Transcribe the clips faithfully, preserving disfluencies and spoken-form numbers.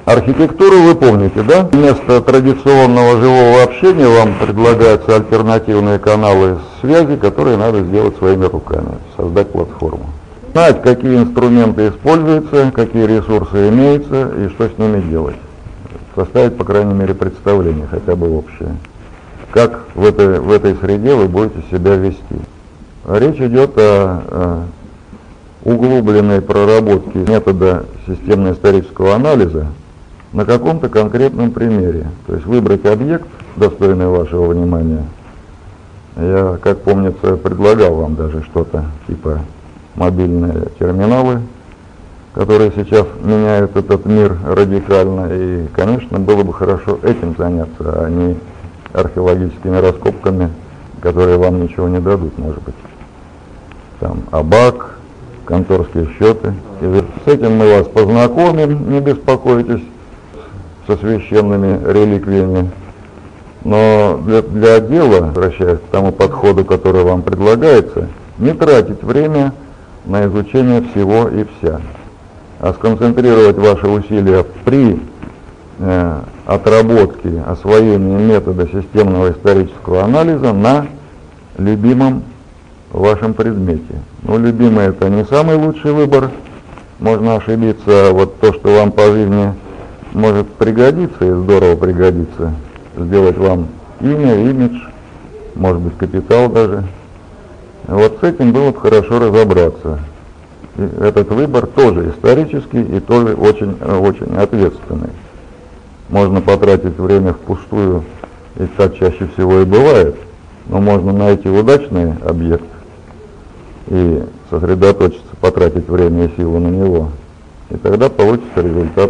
Архитектуру вы помните, да? Вместо традиционного живого общения вам предлагаются альтернативные каналы связи, которые надо сделать своими руками, создать платформу. Знать, какие инструменты используются, какие ресурсы имеются и что с ними делать. Составить, по крайней мере, представление, хотя бы общее. Как в этой, в этой среде вы будете себя вести. Речь идет о, о углубленной проработке метода системно-исторического анализа на каком-то конкретном примере. То есть выбрать объект, достойный вашего внимания. Я, как помнится, предлагал вам даже что-то типа мобильные терминалы, которые сейчас меняют этот мир радикально. И, конечно, было бы хорошо этим заняться, а не археологическими раскопками, которые вам ничего не дадут, может быть. Там Абак, конторские счеты. И с этим мы вас познакомим, не беспокойтесь, со священными реликвиями. Но для, для дела, возвращаясь к тому подходу, который вам предлагается, не тратить время на изучение всего и вся, а сконцентрировать ваши усилия при э, отработке, освоении метода системного исторического анализа на любимом вашем предмете. Ну, любимый — это не самый лучший выбор, можно ошибиться, а вот то, что вам по жизни может пригодиться и здорово пригодится, сделать вам имя, имидж, может быть, капитал даже. Вот с этим было бы хорошо разобраться. И этот выбор тоже исторический и тоже очень, очень ответственный. Можно потратить время впустую, и так чаще всего и бывает, но можно найти удачный объект и сосредоточиться, потратить время и силу на него, и тогда получится результат.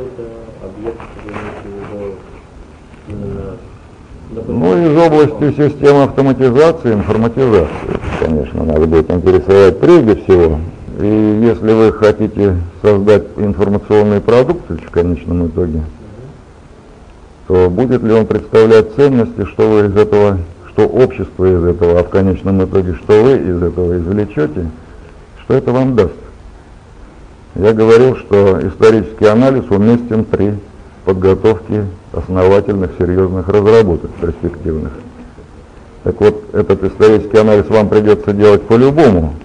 Ну, из области системы автоматизации, информатизации, конечно, надо будет интересовать прежде всего. И если вы хотите создать информационный продукт в конечном итоге, то будет ли он представлять ценности, что вы из этого, что общество из этого, а в конечном итоге, что вы из этого извлечете, что это вам даст. Я говорил, что исторический анализ уместен при подготовке основательных, серьезных разработок перспективных. Так вот, этот исторический анализ вам придется делать по-любому.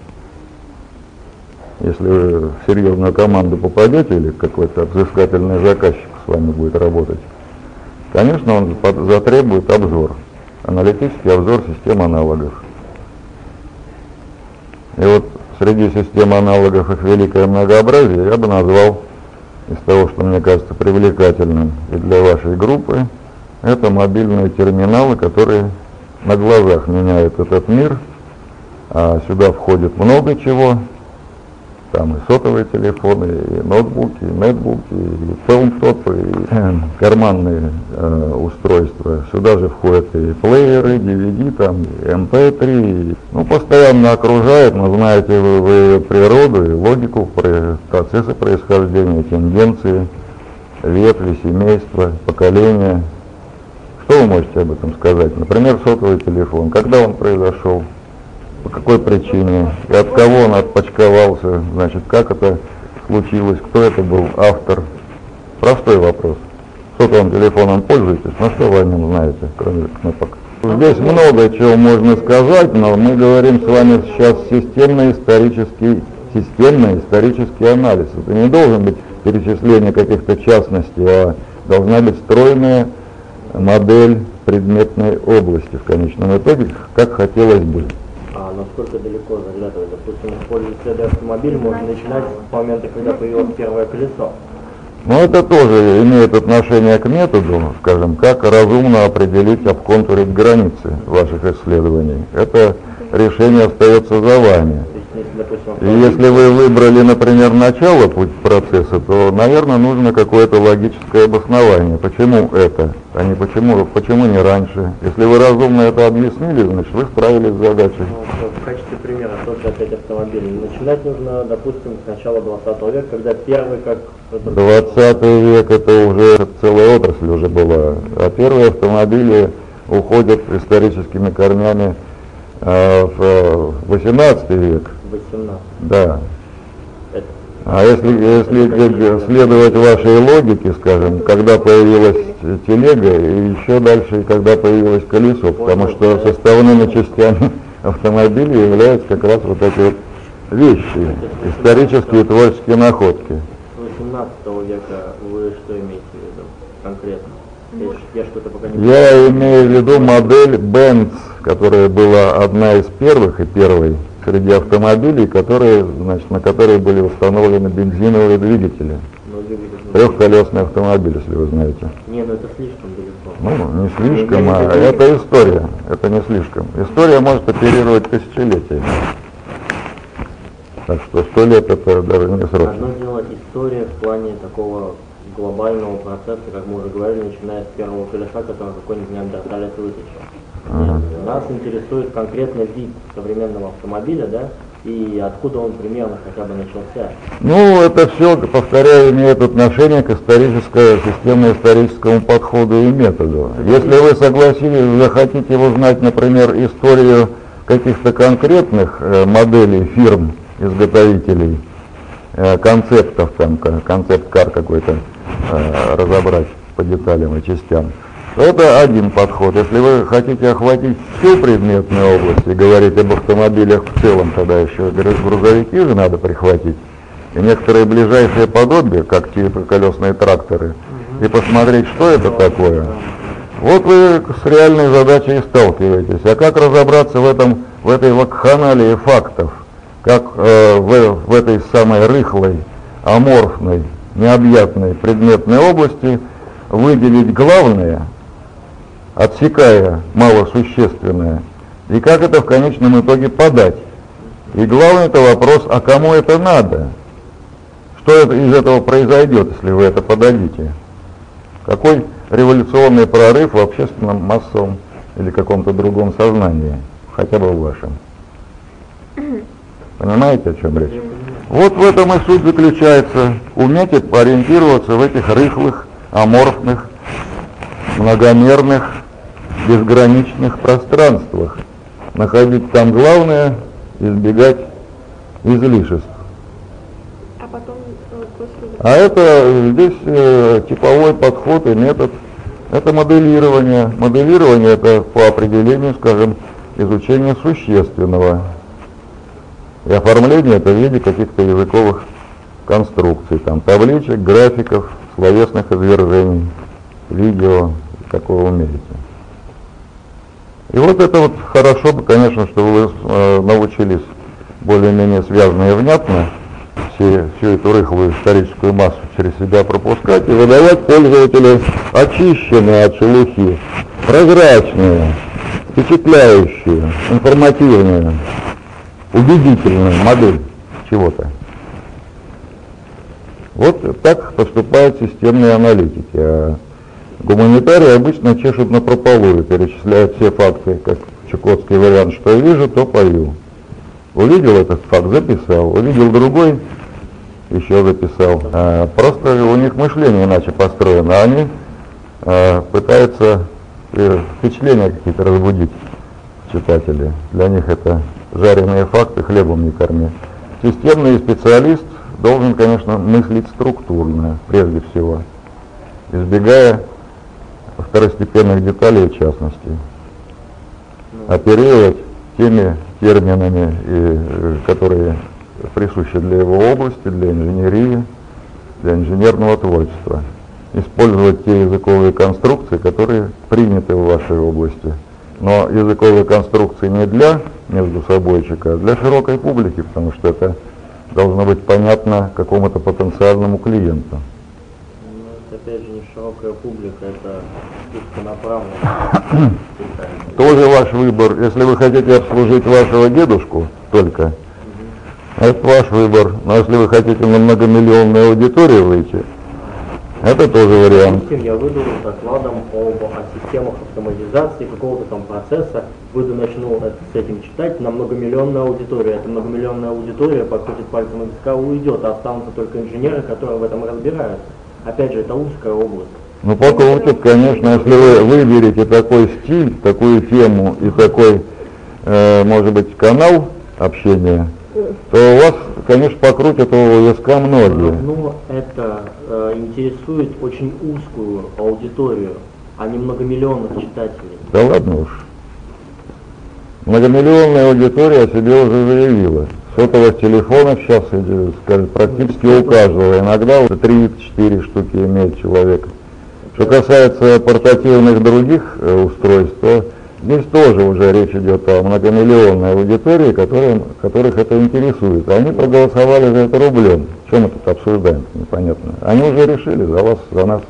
Если вы в серьезную команду попадете или какой-то взыскательный заказчик с вами будет работать, конечно, он затребует обзор, аналитический обзор систем аналогов. И вот среди систем аналогов их великое многообразие я бы назвал, из того, что мне кажется привлекательным и для вашей группы, это мобильные терминалы, которые на глазах меняют этот мир, а сюда входит много чего, там и сотовые телефоны, и ноутбуки, и нетбуки, и таунтопы, и карманные э, устройства. Сюда же входят и плееры, ди ви ди, там, и эм пэ три. Ну, постоянно окружает, но знаете вы, вы природу и логику, процессы происхождения, тенденции, ветви, семейства, поколения. Что вы можете об этом сказать? Например, сотовый телефон. Когда он произошел? По какой причине, и от кого он отпочковался, значит, как это случилось, кто это был, автор. Простой вопрос. Сотовым телефоном пользуетесь, но что вы о нем знаете, кроме кнопок? Здесь много чего можно сказать, но мы говорим с вами сейчас системно-исторический, системно-исторический анализ. Это не должен быть перечисление каких-то частностей, а должна быть стройная модель предметной области в конечном итоге, как хотелось бы. А насколько далеко заглядывать? Допустим, использовать следы автомобиль можно начинать с момента, когда появилось первое колесо. Но это тоже имеет отношение к методу, скажем, как разумно определить, обконтурить границы ваших исследований. Это решение остается за вами. Если, допустим, И если вы выбрали, например, начало путь процесса, то, наверное, нужно какое-то логическое обоснование. Почему это, а не почему, почему не раньше. Если вы разумно это объяснили, значит, вы справились с задачей. Ну, в качестве примера тоже опять автомобилей. Начинать нужно, допустим, с начала двадцатого века, когда первый как... двадцатый век это уже целая отрасль уже была, а первые автомобили уходят историческими корнями э, в восемнадцатый век. восемнадцатый. Да. Это, А если, если следовать вашей логике, скажем, когда появилась телега, и еще дальше, когда появилось колесо, потому что составными частями автомобиля являются как раз вот эти вот вещи, исторические и творческие находки. восемнадцатого века вы что имеете в виду конкретно? Я, я что-то пока не Я понимаю. имею в виду модель Benz, которая была одна из первых и первой среди автомобилей, которые, значит, на которые были установлены бензиновые двигатели. Трехколесный автомобиль, если вы знаете. Не, ну это слишком далеко. Ну, не слишком, а это история. Это не слишком. История может оперировать тысячелетиями. Так что сто лет это даже не срок. Одно дело история в плане такого глобального процесса, как мы уже говорили, начиная с первого колеса, который какой-нибудь неандерталец вытащил. Ага. Нас интересует конкретно вид современного автомобиля, да, и откуда он примерно хотя бы начался. Ну, это все, повторяю, имеет отношение к историческому, системно-историческому подходу и методу. Если вы согласились, захотите узнать, например, историю каких-то конкретных э, моделей фирм, изготовителей, э, концептов, там, концепт-кар какой-то э, разобрать по деталям и частям, то это один подход. Если вы хотите охватить всю предметную область и говорить об автомобилях в целом, тогда еще грузовики же надо прихватить, и некоторые ближайшие подобия, как колесные тракторы, и посмотреть, что это такое. Вот вы с реальной задачей и сталкиваетесь. А как разобраться в этом, в этой вакханалии фактов? Как э, в, в этой самой рыхлой, аморфной, необъятной предметной области выделить главное, отсекая малосущественное, и как это в конечном итоге подать. И главный это вопрос, а кому это надо? Что это, из этого произойдет, если вы это подадите? Какой революционный прорыв в общественном, массовом или каком-то другом сознании, хотя бы в вашем? Понимаете, о чем речь? Вот в этом и суть заключается. Уметь ориентироваться в этих рыхлых, аморфных, многомерных, безграничных пространствах. Находить там главное, избегать излишеств. А потом э, после... А это здесь э, типовой подход и метод. Это моделирование. Моделирование это по определению, скажем, изучение существенного. И оформление это в виде каких-то языковых конструкций, там табличек, графиков, словесных извержений, видео, как вы умеете. И вот это вот хорошо бы, конечно, что вы э, научились более-менее связно и внятно все, всю эту рыхлую историческую массу через себя пропускать и выдавать пользователю очищенные от шелухи, прозрачные, впечатляющие, информативные, убедительную модель чего-то. Вот так поступают системные аналитики. А гуманитарии обычно чешут напропалую, перечисляют все факты, как чукотский вариант, что я вижу, то пою. Увидел этот факт, записал, увидел другой, еще записал. А, просто у них мышление иначе построено, они а, пытаются э, впечатления какие-то разбудить читателей. Для них это жареные факты, хлебом не корми. Системный специалист должен, конечно, мыслить структурно, прежде всего, избегая второстепенных деталей и частностей. Оперировать теми терминами, и, которые присущи для его области, для инженерии, для инженерного творчества. Использовать те языковые конструкции, которые приняты в вашей области. Но языковые конструкции не для междусобойчика, а для широкой публики, потому что это должно быть понятно какому-то потенциальному клиенту. Ну, это опять же не широкая публика, это узконаправленная. Тоже ваш выбор. Если вы хотите обслужить вашего дедушку только, это ваш выбор. Но если вы хотите на многомиллионную аудиторию выйти, это тоже вариант. Я выйду с докладом об, о системах автоматизации какого-то там процесса, выйду, начну это, с этим читать на многомиллионную аудиторию. Эта многомиллионная аудитория подкрутит пальцем и виска, уйдет, а останутся только инженеры, которые в этом разбираются. Опять же, это узкая область. Ну, покрутит, конечно, если вы выберете такой стиль, такую тему и такой, э, может быть, канал общения, то у вас конечно, покрутят у виска многие. Но это э, интересует очень узкую аудиторию, а не многомиллионных читателей. Да ладно уж. Многомиллионная аудитория о себе уже заявила. Сотовых телефонов сейчас скажет, практически у каждого. Иногда три-четыре штуки имеет человек. Что касается портативных других э, устройств, то здесь тоже уже речь идет о многомиллионной аудитории, которым, которых это интересует. Они проголосовали за это рублем. Что мы тут обсуждаем, непонятно. Они уже решили за вас, за нас.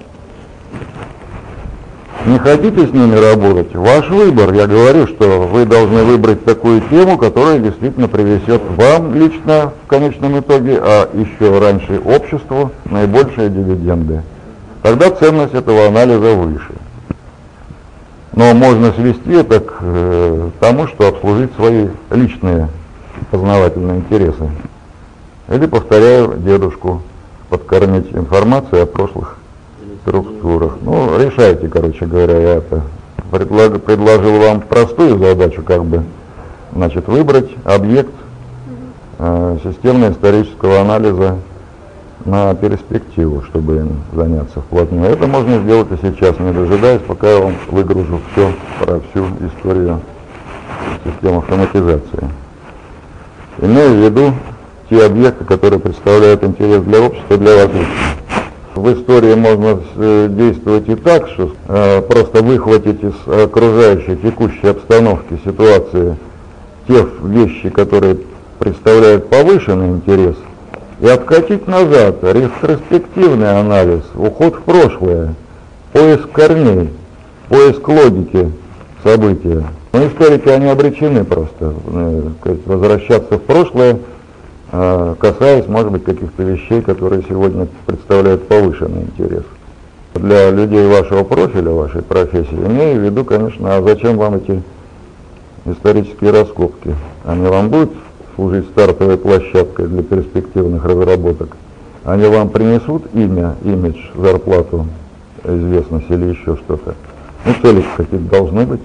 Не хотите с ними работать? Ваш выбор. Я говорю, что вы должны выбрать такую тему, которая действительно привнесет вам лично в конечном итоге, а еще раньше обществу, наибольшие дивиденды. Тогда ценность этого анализа выше. Но можно свести это к э, тому, что обслужить свои личные познавательные интересы. Или, повторяю дедушку, подкормить информацией о прошлых структурах. Ну, решайте, короче говоря, я это предлаг, предложил вам простую задачу, как бы, значит, выбрать объект э, системно-исторического анализа на перспективу, чтобы им заняться вплотную. Это можно сделать и сейчас, не дожидаясь, пока я вам выгружу все про всю историю системы автоматизации. Имея в виду те объекты, которые представляют интерес для общества, для вас лично. В истории можно действовать и так, что э, просто выхватить из окружающей текущей обстановки ситуации те вещи, которые представляют повышенный интерес, и откатить назад, ретроспективный анализ, уход в прошлое, поиск корней, поиск логики события. Но историки, они обречены просто э, возвращаться в прошлое, э, касаясь, может быть, каких-то вещей, которые сегодня представляют повышенный интерес. Для людей вашего профиля, вашей профессии, имею в виду, конечно, а зачем вам эти исторические раскопки? Они вам будут служить стартовой площадкой для перспективных разработок? Они вам принесут имя, имидж, зарплату, известность или еще что-то? Ну, цели какие-то должны быть.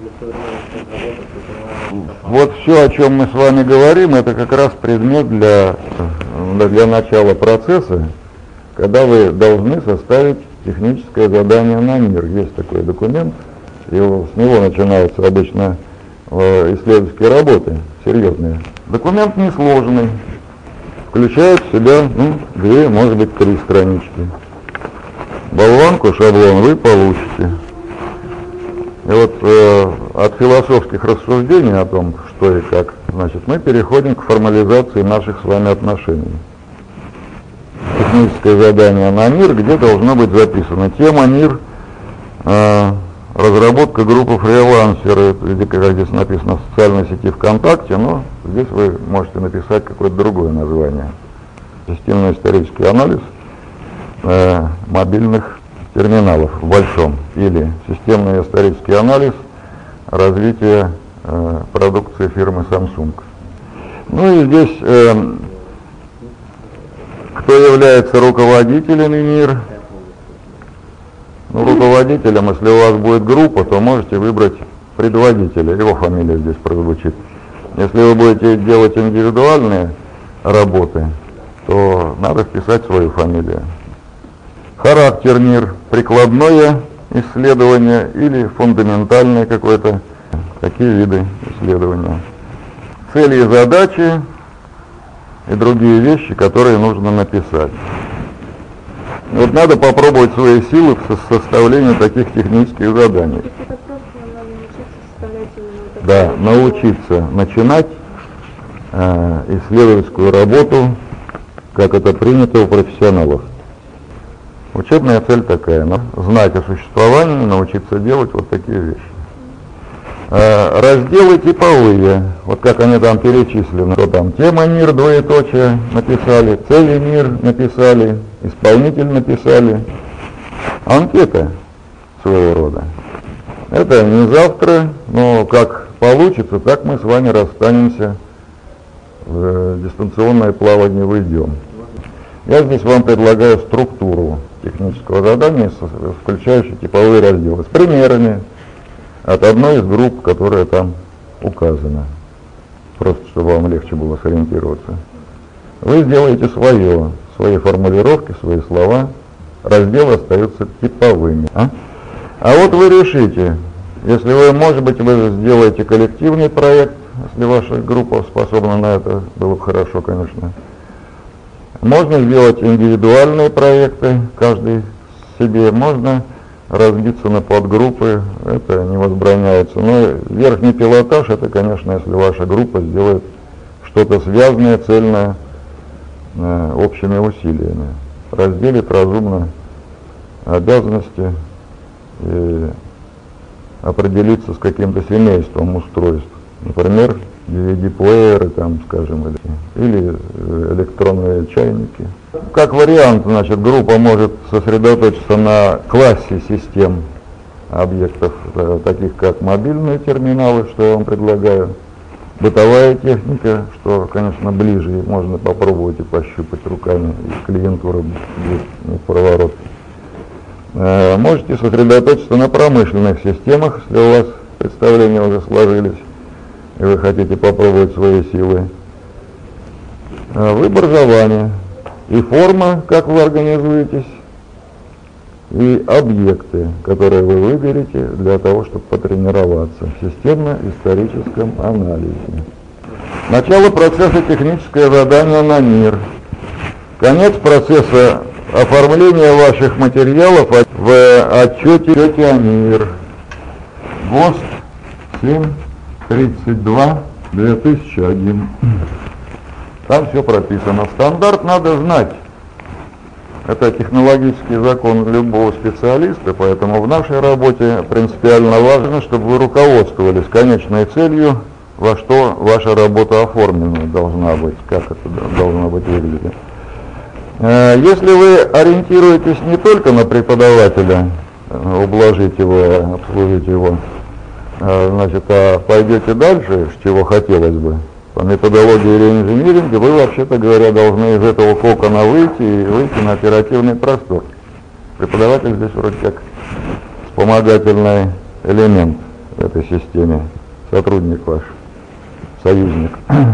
Вот все, о чем мы с вами говорим, это как раз предмет для, для начала процесса, когда вы должны составить техническое задание на мир. Есть такой документ, и с него начинаются обычно исследовательские работы, серьезные. Документ несложный, включает в себя, ну, две, может быть, три странички. Болванку, шаблон вы получите. И вот э, от философских рассуждений о том, что и как, значит, мы переходим к формализации наших с вами отношений. Техническое задание на мир, где должно быть записано тема мир, э, разработка группы фрилансеры, как здесь написано, в социальной сети ВКонтакте, но здесь вы можете написать какое-то другое название. Системно-исторический анализ э, мобильных терминалов в большом, или системный исторический анализ развития э, продукции фирмы Samsung. Ну и здесь э, кто является руководителем мир. Ну, руководителем, если у вас будет группа, то можете выбрать предводителя, его фамилия здесь прозвучит. Если вы будете делать индивидуальные работы, то надо вписать свою фамилию. Характер мир, прикладное исследование или фундаментальное какое-то, какие виды исследования. Цели и задачи и другие вещи, которые нужно написать. Вот надо попробовать свои силы в составлении таких технических заданий. Да, научиться начинать э, исследовательскую работу, как это принято у профессионалов. Учебная цель такая, ну, знать о существовании, научиться делать вот такие вещи. Э, разделы типовые, вот как они там перечислены, что там тема мир, двоеточие написали, цели мир написали, исполнитель написали, анкета своего рода. Это не завтра, но как получится, так мы с вами расстанемся, в дистанционное плавание уйдем. Я здесь вам предлагаю структуру технического задания, включающую типовые разделы, с примерами от одной из групп, которая там указана. Просто чтобы вам легче было сориентироваться. Вы сделаете свое, свои формулировки, свои слова, разделы остаются типовыми. А, а вот вы решите, если вы, может быть, вы сделаете коллективный проект, если ваша группа способна на это, было бы хорошо, конечно. Можно сделать индивидуальные проекты, каждый себе, можно разбиться на подгруппы, это не возбраняется. Но верхний пилотаж, это, конечно, если ваша группа сделает что-то связанное, цельное, э, общими усилиями. Разделит разумно обязанности и определиться с каким-то семейством устройств. Например, ди ви ди-плееры, там, скажем, или, или электронные чайники. Как вариант, значит, группа может сосредоточиться на классе систем объектов, таких как мобильные терминалы, что я вам предлагаю, бытовая техника, что, конечно, ближе, можно попробовать и пощупать руками, и клиентура будет не в проворот. Можете сосредоточиться на промышленных системах, если у вас представления уже сложились, и вы хотите попробовать свои силы. Выбор желания и форма, как вы организуетесь, и объекты, которые вы выберете для того, чтобы потренироваться в системно-историческом анализе. Начало процесса техническое задание на мир. Конец процесса оформления ваших материалов в отчете, отчете о мир. ГОСТ семь тридцать два две тысячи один. Там все прописано. Стандарт надо знать. Это технологический закон любого специалиста, поэтому в нашей работе принципиально важно, чтобы вы руководствовались конечной целью, во что ваша работа оформлена должна быть, как это должно быть выглядеть. Если вы ориентируетесь не только на преподавателя, ублажить его, обслужить его, значит, а пойдете дальше, с чего хотелось бы, по методологии реинжиниринга, вы, вообще-то говоря, должны из этого кокона выйти и выйти на оперативный простор. Преподаватель здесь вроде как вспомогательный элемент в этой системе, сотрудник ваш, союзник.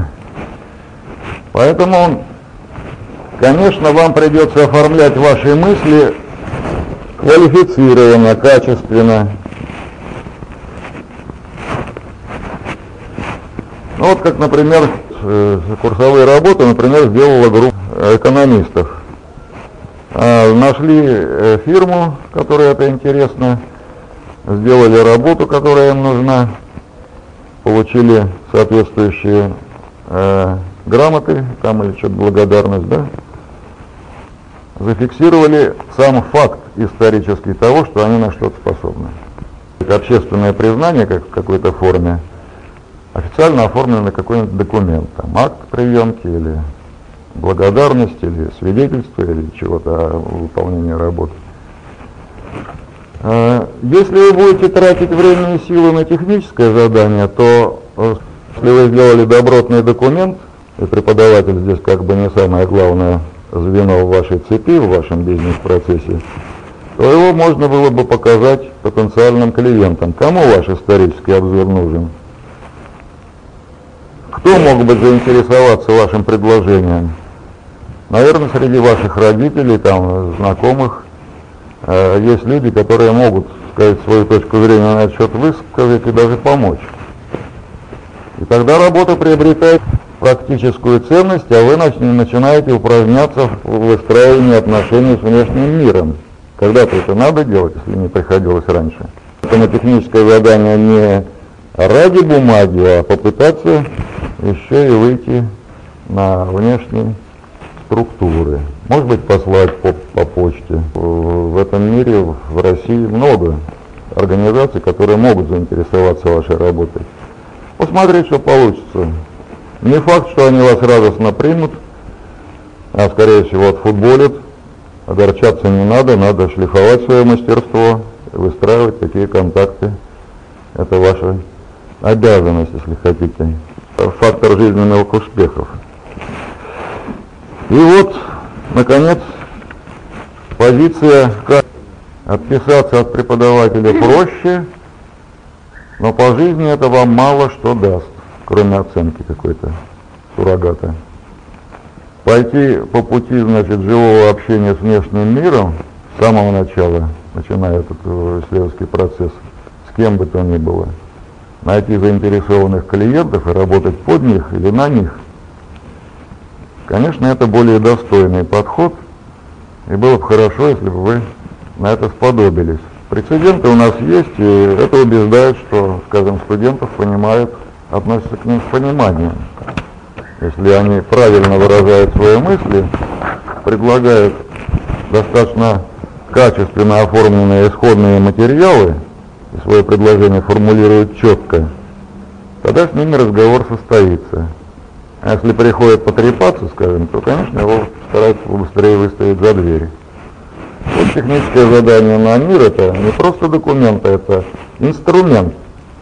Поэтому, конечно, вам придется оформлять ваши мысли квалифицированно, качественно. Ну вот как, например, курсовые работы, например, сделала группа экономистов. Нашли фирму, которой это интересно, сделали работу, которая им нужна, получили соответствующие э, грамоты, там или что-то благодарность, да, зафиксировали сам факт исторический того, что они на что-то способны. Общественное признание, как в какой-то форме, официально оформленный какой-нибудь документ, там, акт приемки или благодарность, или свидетельство, или чего-то о выполнении работы. Если вы будете тратить время и силы на техническое задание, то если вы сделали добротный документ, и преподаватель здесь как бы не самое главное звено в вашей цепи, в вашем бизнес-процессе, то его можно было бы показать потенциальным клиентам. Кому ваш исторический обзор нужен? Кто мог бы заинтересоваться вашим предложением? Наверное, среди ваших родителей, там, знакомых, э, есть люди, которые могут сказать свою точку зрения на этот счет, высказать и даже помочь. И тогда работа приобретает практическую ценность, а вы начинаете упражняться в выстраивании отношений с внешним миром. Когда-то это надо делать, если не приходилось раньше. Поэтому техническое задание не ради бумаги, а попытаться еще и выйти на внешние структуры. Может быть, послать по, по почте. В этом мире, в России много организаций, которые могут заинтересоваться вашей работой. Посмотреть, что получится. Не факт, что они вас радостно примут, а скорее всего отфутболят. Огорчаться не надо, надо шлифовать свое мастерство, выстраивать такие контакты. Это ваша обязанность, если хотите. Фактор жизненных успехов. И вот, наконец, позиция, как отписаться от преподавателя проще, но по жизни это вам мало что даст, кроме оценки какой-то суррогата. пойти по пути, значит, живого общения с внешним миром с самого начала, начиная этот исследовательский процесс, с кем бы то ни было, найти заинтересованных клиентов и работать под них или на них, конечно, это более достойный подход, и было бы хорошо, если бы вы на это сподобились. Прецеденты у нас есть, и это убеждает, что, скажем, студентов понимают, относятся к ним с пониманием. Если они правильно выражают свои мысли, предлагают достаточно качественно оформленные исходные материалы, и свое предложение формулируют четко, тогда с ними разговор состоится. А если приходит потрепаться, скажем, то, конечно, его стараются побыстрее выставить за двери. Вот техническое задание на мир — это не просто документ, это инструмент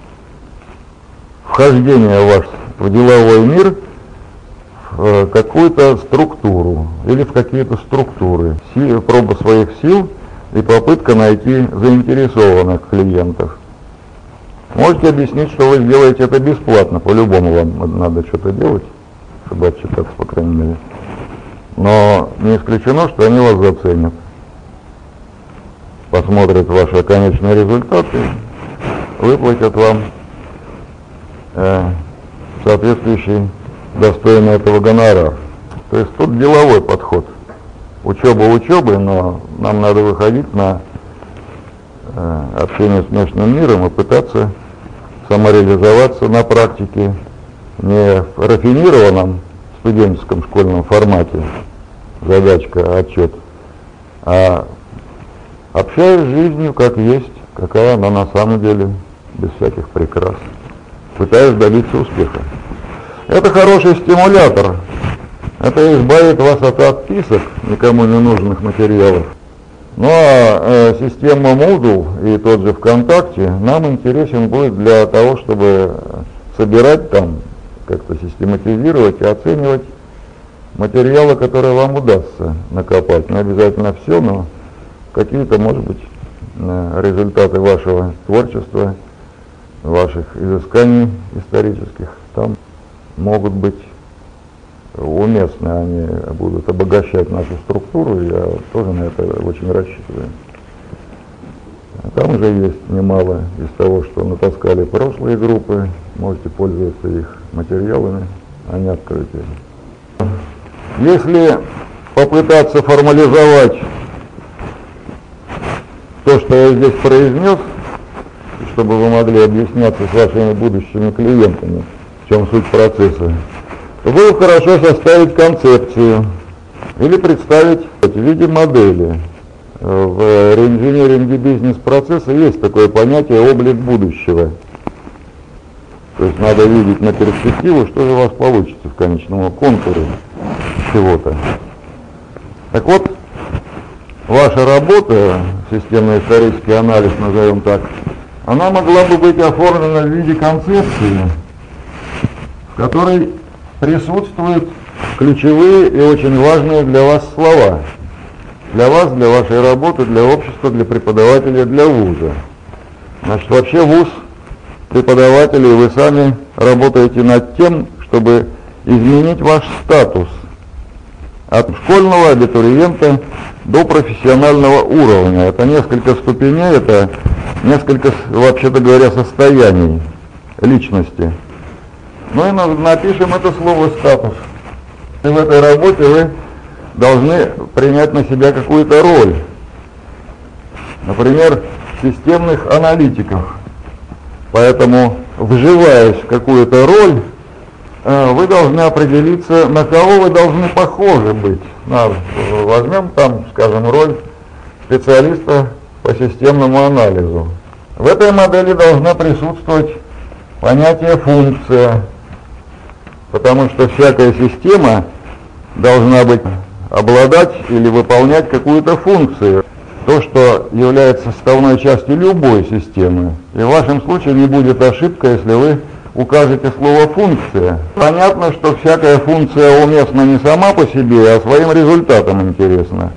вхождения ваш в деловой мир, в какую-то структуру или в какие-то структуры, сил, проба своих сил и попытка найти заинтересованных клиентов. Можете объяснить, что вы сделаете это бесплатно, по-любому вам надо что-то делать, чтобы отчитаться, по крайней мере. Но не исключено, что они вас заценят, посмотрят ваши конечные результаты, выплатят вам э, соответствующий достойный этого гонорар. То есть тут деловой подход. Учеба учебой, но нам надо выходить на э, общение с внешним миром и пытаться самореализоваться на практике, не в рафинированном студенческом школьном формате, задачка, отчет, а общаясь с жизнью как есть, какая она на самом деле, без всяких прикрас, пытаясь добиться успеха. Это хороший стимулятор, это избавит вас от отписок никому не нужных материалов. Ну а э, система Moodle и тот же ВКонтакте нам интересен будет для того, чтобы собирать там, как-то систематизировать и оценивать материалы, которые вам удастся накопать. Не обязательно все, но какие-то, может быть, результаты вашего творчества, ваших изысканий исторических там могут быть уместны, они будут обогащать нашу структуру, я тоже на это очень рассчитываю. Там уже есть немало из того, что натаскали прошлые группы, можете пользоваться их материалами, они открыты. Если попытаться формализовать то, что я здесь произнес, чтобы вы могли объясняться с вашими будущими клиентами, в чем суть процесса, то было хорошо составить концепцию или представить в виде модели. В реинжиниринге бизнес-процесса есть такое понятие «облик будущего». То есть надо видеть на перспективу, что же у вас получится в конечном контуре чего-то. Так вот, ваша работа, системно-исторический анализ, назовем так, она могла бы быть оформлена в виде концепции, в которой присутствуют ключевые и очень важные для вас слова. Для вас, для вашей работы, для общества, для преподавателя, для вуза. Значит, вообще вуз, преподаватели, вы сами работаете над тем, чтобы изменить ваш статус от школьного абитуриента до профессионального уровня. Это несколько ступеней, это несколько, вообще-то говоря, состояний личности. Ну и напишем это слово «статус». И в этой работе вы должны принять на себя какую-то роль. Например, системных аналитиков. Поэтому, вживаясь в какую-то роль, вы должны определиться, на кого вы должны похожи быть. Возьмем там, скажем, роль специалиста по системному анализу. В этой модели должна присутствовать понятие «функция», потому что всякая система должна быть обладать или выполнять какую-то функцию, то, что является составной частью любой системы. И в вашем случае не будет ошибка, если вы укажете слово «функция». Понятно, что всякая функция уместна не сама по себе, а своим результатом интересна.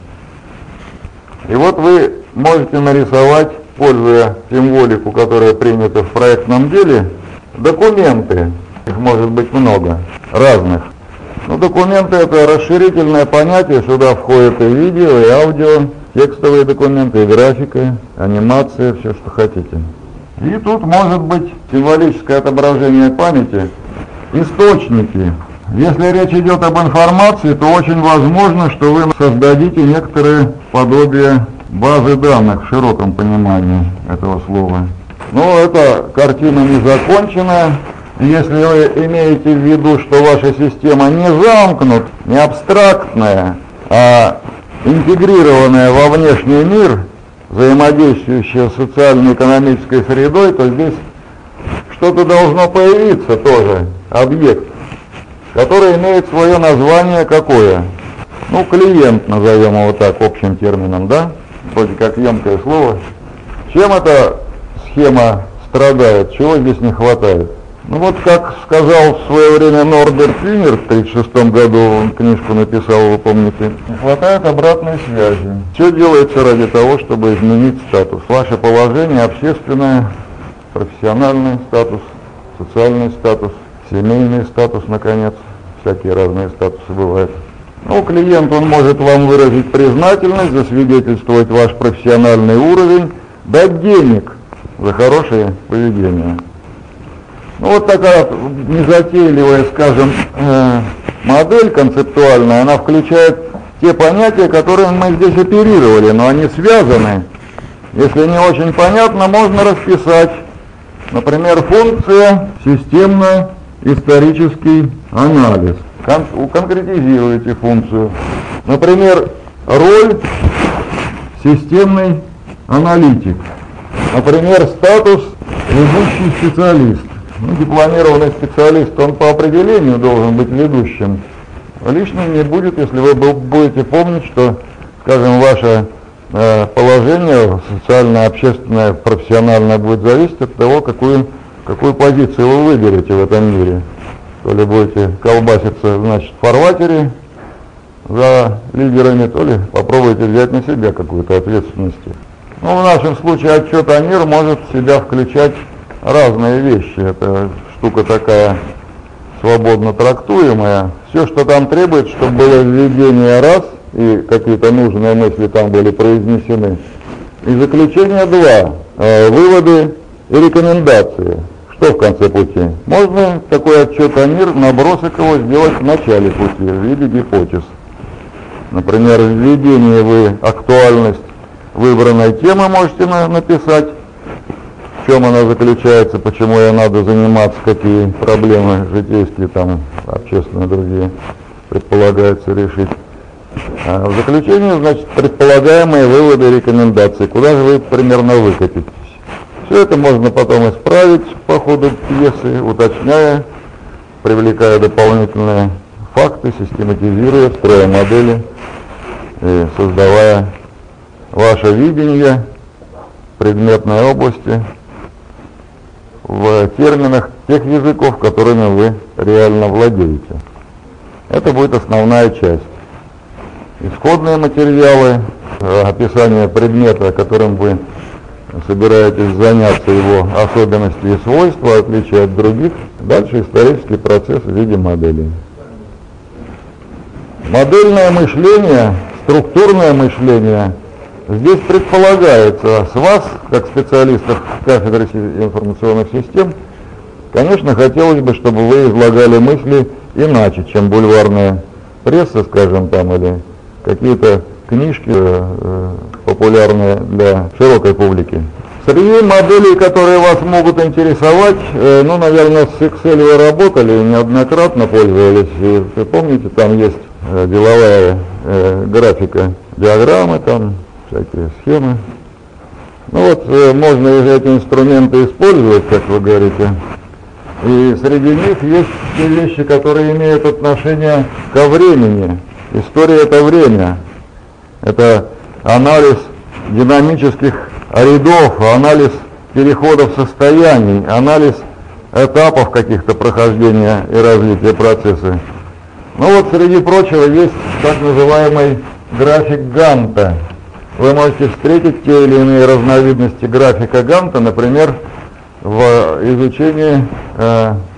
И вот вы можете нарисовать, пользуя символику, которая принята в проектном деле, документы. Их может быть много, разных. Ну, документы — это расширительное понятие, сюда входит и видео, и аудио, текстовые документы, и графика, анимация, все, что хотите. И тут может быть символическое отображение памяти, источники. Если речь идет об информации, то очень возможно, что вы создадите некоторые подобие базы данных в широком понимании этого слова. Но эта картина не законченная. Если вы имеете в виду, что ваша система не замкнут, не абстрактная, а интегрированная во внешний мир, взаимодействующая с социально-экономической средой, то здесь что-то должно появиться тоже, объект, который имеет свое название какое? Ну, клиент, назовем его так, общим термином, да? Вроде как емкое слово. Чем эта схема страдает? Чего здесь не хватает? Ну вот, как сказал в свое время Норберт Винер в тридцать шестом году, он книжку написал, вы помните, не хватает обратной связи. Все делается ради того, чтобы изменить статус. Ваше положение общественное, профессиональный статус, социальный статус, семейный статус, наконец, всякие разные статусы бывают. Ну, клиент, он может вам выразить признательность, засвидетельствовать ваш профессиональный уровень, дать денег за хорошее поведение. Ну, вот такая незатейливая, скажем, э, модель концептуальная, она включает те понятия, которые мы здесь оперировали, но они связаны. Если не очень понятно, можно расписать. Например, функция системно-исторический анализ. Кон- конкретизируйте функцию. Например, роль системный аналитик. Например, статус ведущий специалист. Ну, дипломированный специалист, он по определению должен быть ведущим. Лишним не будет, если вы будете помнить, что, скажем, ваше э, положение социально-общественное, профессиональное будет зависеть от того, какую, какую позицию вы выберете в этом мире. То ли будете колбаситься, значит, в фарватере за лидерами, то ли попробуйте взять на себя какую-то ответственность. Ну, в нашем случае отчет о мир может в себя включать разные вещи. Это штука такая свободно трактуемая. Все, что там требует, чтобы было введение раз, и какие-то нужные мысли там были произнесены. И заключение два. Э, выводы и рекомендации. Что в конце пути? Можно такой отчет о мир, набросок его сделать в начале пути, в виде гипотез. Например, в введении вы актуальность выбранной темы можете на- написать, в чем она заключается, почему ей надо заниматься, какие проблемы житейские, там, общественные, другие, предполагается решить. А в заключении, значит, предполагаемые выводы и рекомендации, куда же вы примерно выкатитесь. Все это можно потом исправить по ходу пьесы, уточняя, привлекая дополнительные факты, систематизируя, строя модели и создавая ваше видение предметной области в терминах тех языков, которыми вы реально владеете. Это будет основная часть. Исходные материалы, описание предмета, которым вы собираетесь заняться, его особенности и свойства, отличия от других. Дальше исторический процесс в виде моделей. Модельное мышление, структурное мышление здесь предполагается с вас, как специалистов кафедры информационных систем. Конечно, хотелось бы, чтобы вы излагали мысли иначе, чем бульварная пресса, скажем, там, или какие-то книжки э, популярные для широкой публики. Среди моделей, которые вас могут интересовать, э, ну, наверное, с Excel вы работали, неоднократно пользовались. И, вы помните, там есть э, деловая э, графика, диаграммы, там всякие схемы. Ну вот, э, можно эти инструменты использовать, как вы говорите. И среди них есть те вещи, которые имеют отношение ко времени. История — это время. Это анализ динамических рядов, анализ переходов состояний, анализ этапов каких-то прохождения и развития процесса. Ну вот, среди прочего, есть так называемый график Ганта. Вы можете встретить те или иные разновидности графика Ганта, например, в изучении э,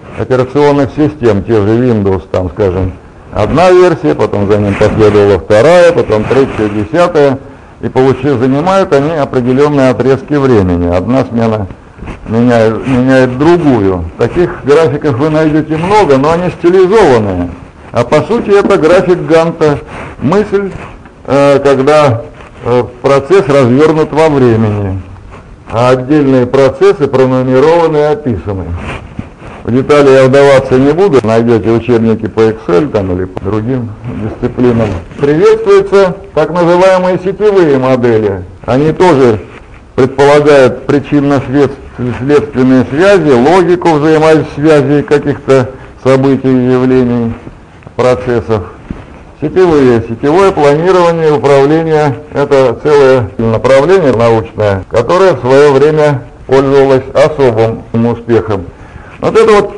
операционных систем, те же Windows, там, скажем, одна версия, потом за ним последовала вторая, потом третья, десятая, и получив, занимают они определенные отрезки времени. Одна смена меняет, меняет другую. Таких графиков вы найдете много, но они стилизованные. А по сути это график Ганта. Мысль, э, когда э, процесс развернут во времени, а отдельные процессы пронумерованы и описаны. В детали я вдаваться не буду, найдете учебники по Excel там, или по другим дисциплинам. Приветствуются так называемые сетевые модели. Они тоже предполагают причинно-следственные связи, логику взаимосвязи каких-то событий, явлений, процессов. Сетевые. Сетевое планирование, управление – это целое направление научное, которое в свое время пользовалось особым успехом. Вот это вот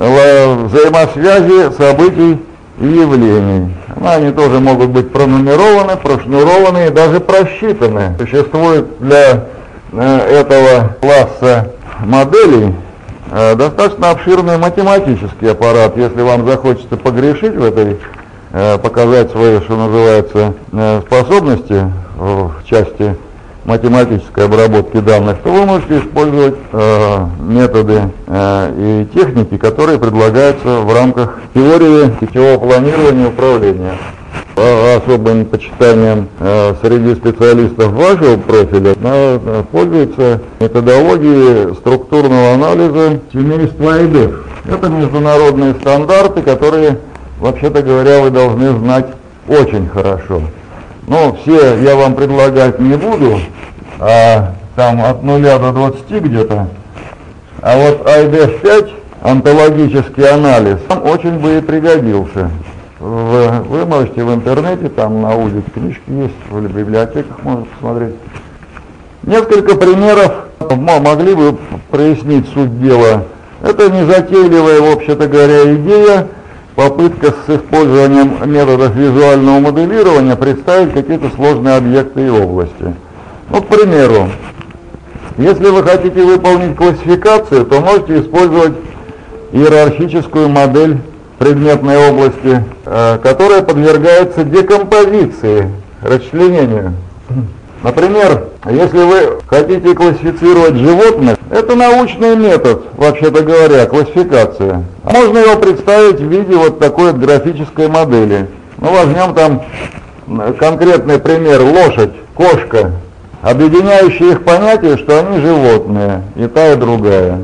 взаимосвязи событий и явлений. Они тоже могут быть пронумерованы, прошнурованы и даже просчитаны. Существует для этого класса моделей достаточно обширный математический аппарат. Если вам захочется погрешить в этой, показать свои, что называется, способности в части математической обработки данных, то вы можете использовать э, методы э, и техники, которые предлагаются в рамках теории сетевого планирования и управления. По особым почитанием э, среди специалистов вашего профиля э, пользуются методологией структурного анализа семейства ай ди и эф. Это международные стандарты, которые, вообще-то говоря, вы должны знать очень хорошо. Ну, все я вам предлагать не буду, а там от нуля до двадцати где-то. А вот ай ди эф пять, онтологический анализ, там очень бы и пригодился. Вы, вы можете в интернете, там на улице книжки есть, в библиотеках можно посмотреть. Несколько примеров могли бы прояснить суть дела. Это незатейливая, в общем-то говоря, идея, попытка с использованием методов визуального моделирования представить какие-то сложные объекты и области. Ну, к примеру, если вы хотите выполнить классификацию, то можете использовать иерархическую модель предметной области, э, которая подвергается декомпозиции, расчленению. Например, если вы хотите классифицировать животных, это научный метод, вообще-то говоря, классификация. Можно его представить в виде вот такой вот графической модели. Ну, возьмем там конкретный пример: лошадь, кошка. Объединяющие их понятие, что они животные, и та, и другая.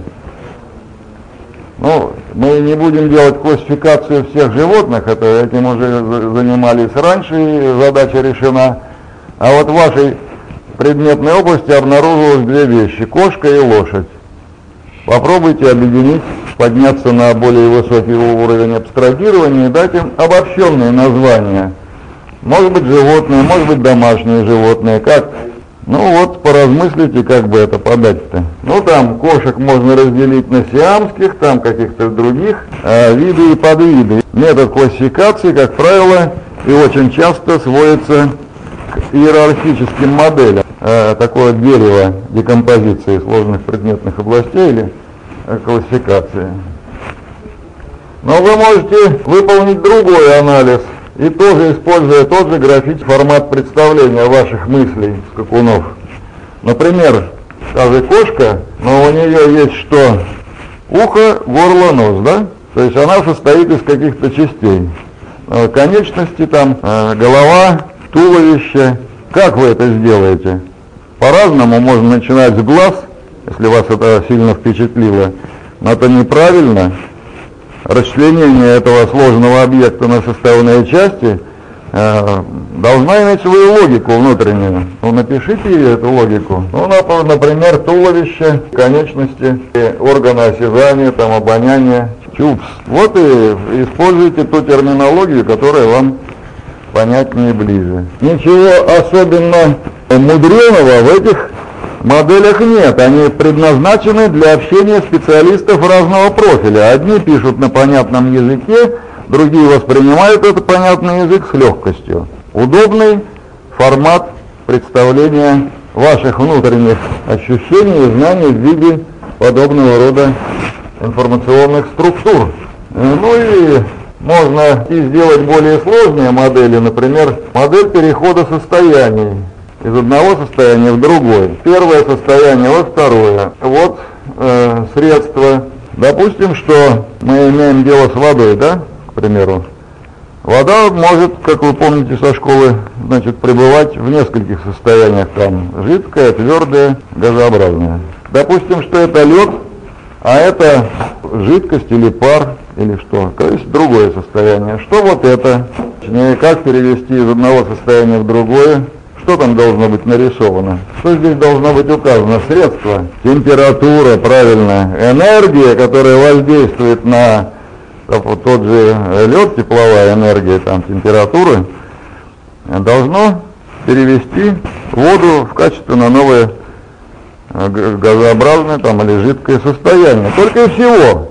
Ну, мы не будем делать классификацию всех животных, это, этим уже занимались раньше, и задача решена. А вот в вашей предметной области обнаружилось две вещи: кошка и лошадь. Попробуйте объединить, подняться на более высокий уровень абстрагирования и дать им обобщенные названия. Может быть животные, может быть домашние животные. Как? Ну вот, поразмыслите, как бы это подать-то. Ну там кошек можно разделить на сиамских, там каких-то других, э, виды и подвиды. Метод классификации, как правило, и очень часто сводится к иерархическим моделям. Э, такое дерево декомпозиции сложных предметных областей или э, классификации. Но вы можете выполнить другой анализ, и тоже используя тот же графический формат представления ваших мыслей, скакунов. Например, та же кошка, но у нее есть что? Ухо, горло, нос, да? То есть она состоит из каких-то частей. Конечности там, голова, туловище. Как вы это сделаете? По-разному. Можно начинать с глаз, если вас это сильно впечатлило, но это неправильно. Расчленение этого сложного объекта на составные части э, должна иметь свою логику внутреннюю. Ну, напишите ее, эту логику. Ну, например, туловище, конечности, органы осязания, там, обоняния, чувств. Вот и используйте ту терминологию, которая вам понятнее и ближе. Ничего особенно мудреного в этих моделях нет, они предназначены для общения специалистов разного профиля. Одни пишут на понятном языке, другие воспринимают этот понятный язык с легкостью. Удобный формат представления ваших внутренних ощущений и знаний в виде подобного рода информационных структур. Ну и можно и сделать более сложные модели, например, модель перехода состояний из одного состояния в другое. Первое состояние во второе. Вот э, средства. Допустим, что мы имеем дело с водой, да, к примеру. Вода может, как вы помните со школы, значит, пребывать в нескольких состояниях, там, жидкая, твердая, газообразная. Допустим, что это лед, а это жидкость или пар, или что, то есть другое состояние. Что вот это? Точнее, как перевести из одного состояния в другое? Что там должно быть нарисовано? Что здесь должно быть указано? Средство, температура, правильно, энергия, которая воздействует на вот тот же лед, тепловая энергия, там температуры, должно перевести воду в качественно новое газообразное там или жидкое состояние. Только и всего.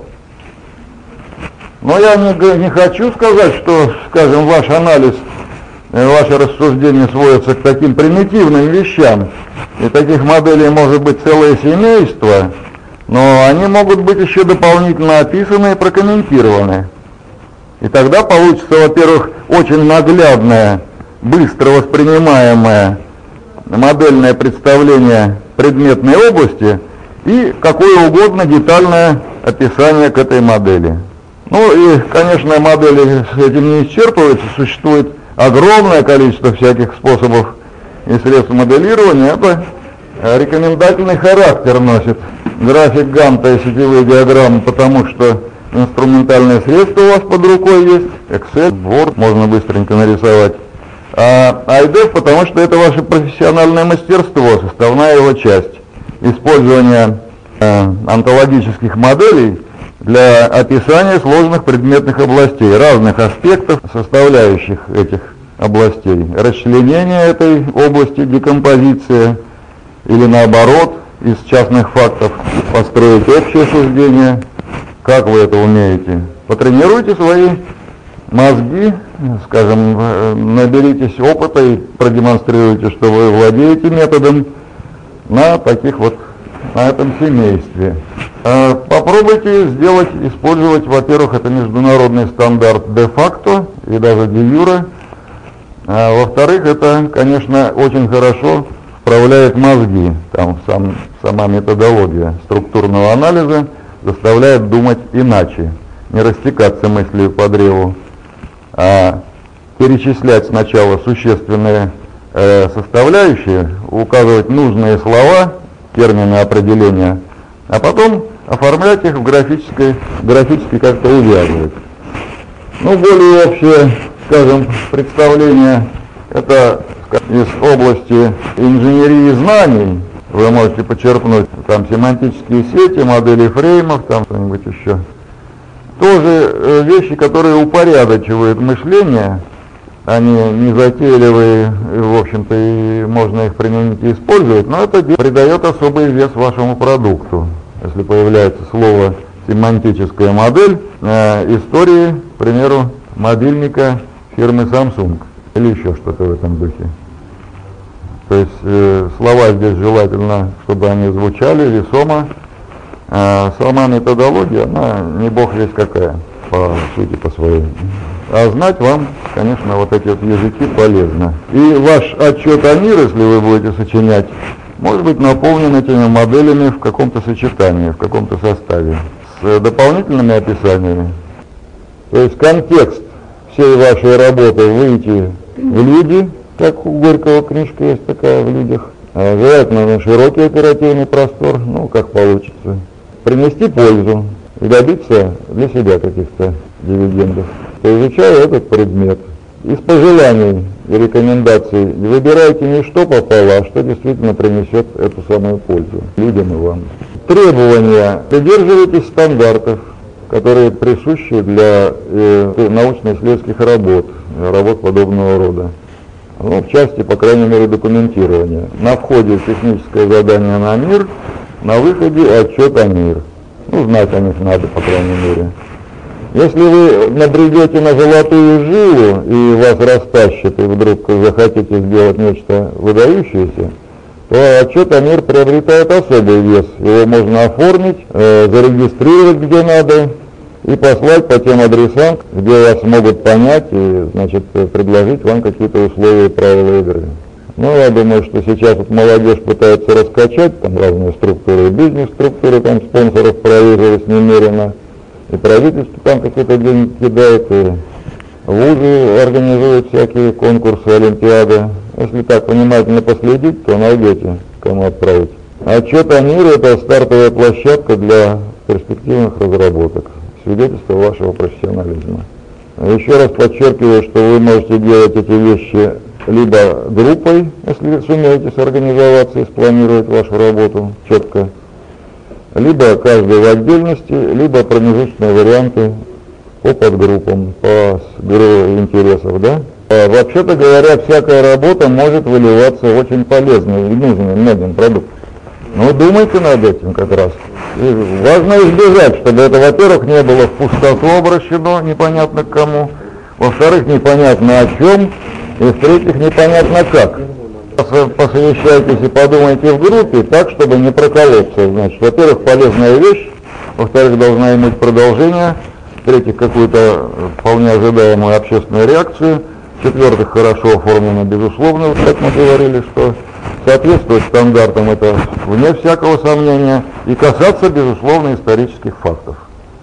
Но я не, не хочу сказать, что, скажем, ваш анализ, ваше рассуждение сводится к таким примитивным вещам. И таких моделей может быть целое семейство, но они могут быть еще дополнительно описаны и прокомментированы. И тогда получится, во-первых, очень наглядное, быстро воспринимаемое модельное представление предметной области и какое угодно детальное описание к этой модели. Ну и, конечно, модели с этим не исчерпываются, существует огромное количество всяких способов и средств моделирования. Это рекомендательный характер носит. График Ганта и сетевые диаграммы, потому что инструментальные средства у вас под рукой есть, Excel, Word, можно быстренько нарисовать. А ай ди эф, потому что это ваше профессиональное мастерство, составная его часть. Использование э, онтологических моделей для описания сложных предметных областей, разных аспектов, составляющих этих областей. Расчленение этой области, декомпозиция, или наоборот, из частных фактов построить общее суждение. Как вы это умеете? Потренируйте свои мозги, скажем, наберитесь опыта и продемонстрируйте, что вы владеете методом на таких вот, на этом семействе. Попробуйте сделать, использовать, во-первых, это международный стандарт де-факто и даже де-юре. А во-вторых, это, конечно, очень хорошо вправляет мозги. Там сам, сама методология структурного анализа заставляет думать иначе, не растекаться мыслью по древу, а перечислять сначала существенные э, составляющие, указывать нужные слова, термины определения, а потом оформлять их в графической, графически как-то увязывать. Ну, более общее, скажем, представление, это из области инженерии знаний. Вы можете почерпнуть там семантические сети, модели фреймов, там что-нибудь еще. Тоже э, вещи, которые упорядочивают мышление, они не затейливые, в общем-то, и можно их применить и использовать, но это придает особый вес вашему продукту. Если появляется слово семантическая модель, э, истории, к примеру, мобильника фирмы Samsung или еще что-то в этом духе. То есть э, слова здесь желательно, чтобы они звучали весомо. А сама методология, она не бог весть какая, по сути, по своей. А знать вам, конечно, вот эти вот языки полезно. И ваш отчет о мире, если вы будете сочинять, может быть наполнен этими моделями в каком-то сочетании, в каком-то составе, с дополнительными описаниями. То есть контекст всей вашей работы выйти в люди, как у Горького книжка есть такая в людях, а желательно на широкий оперативный простор, ну, как получится. Принести пользу и добиться для себя каких-то дивидендов, изучая этот предмет. Из пожеланий и рекомендаций выбирайте не что попало, а что действительно принесет эту самую пользу людям и вам. Требования. Придерживайтесь стандартов, которые присущи для э, научно-исследовательских работ, работ подобного рода. Ну, в части, по крайней мере, документирования. На входе техническое задание на мир, на выходе отчет о мир. Ну, знать о них надо, по крайней мере. Если вы набредете на золотую жилу и вас растащит, и вдруг захотите сделать нечто выдающееся, то отчет о МИР приобретает особый вес. Его можно оформить, э, зарегистрировать где надо и послать по тем адресам, где вас могут понять и, значит, предложить вам какие-то условия и правила игры. Ну, я думаю, что сейчас вот молодежь пытается раскачать там разные структуры, бизнес-структуры, там спонсоров проверилось немерено, и правительство там какие-то деньги кидает, и вузы организуют всякие конкурсы, олимпиады. Если так внимательно последить, то найдете, кому отправить. Отчет о МИРе — это стартовая площадка для перспективных разработок, свидетельство вашего профессионализма. Еще раз подчеркиваю, что вы можете делать эти вещи либо группой, если сумеете сорганизоваться и спланировать вашу работу четко, либо каждый в отдельности, либо промежуточные варианты по подгруппам, по интересов, да? А вообще-то говоря, всякая работа может выливаться в очень полезный и нужный многим продукт. Ну, думайте над этим как раз. И важно избежать, чтобы это, во-первых, не было в пустоту обращено, непонятно к кому, во-вторых, непонятно о чем, и в-третьих, непонятно как. Посовещайтесь и подумайте в группе так, чтобы не проколоться. Значит, во-первых, полезная вещь, во-вторых, должна иметь продолжение, в-третьих, какую-то вполне ожидаемую общественную реакцию, в-четвертых, хорошо оформлено, безусловно, как мы говорили, что соответствовать стандартам это вне всякого сомнения, и касаться, безусловно, исторических фактов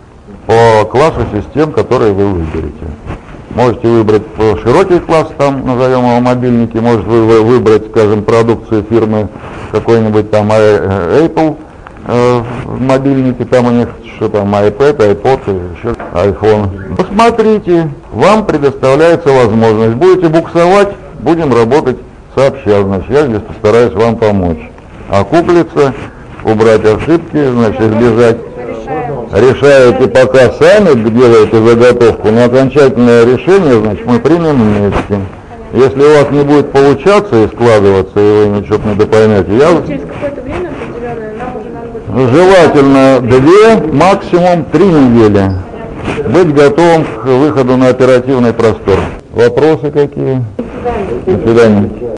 по классу систем, которые вы выберете. Можете выбрать широкий класс, там назовем его мобильники, может вы выбрать, скажем, продукцию фирмы какой-нибудь там Apple, э, мобильники, там у них что там, iPad, iPod, еще iPhone. Посмотрите, вам предоставляется возможность. Будете буксовать, будем работать сообща, значит, я здесь постараюсь вам помочь. Окуплиться, убрать ошибки, значит, избежать. Решаете пока сами, делаете заготовку, но окончательное решение, значит, мы примем вместе. Если у вас не будет получаться и складываться, и вы ничего не допоймете, я... Через какое-то время определенное нам уже надо будет... Желательно две, максимум три недели. Быть готовым к выходу на оперативный простор. Вопросы какие? До свидания. До свидания.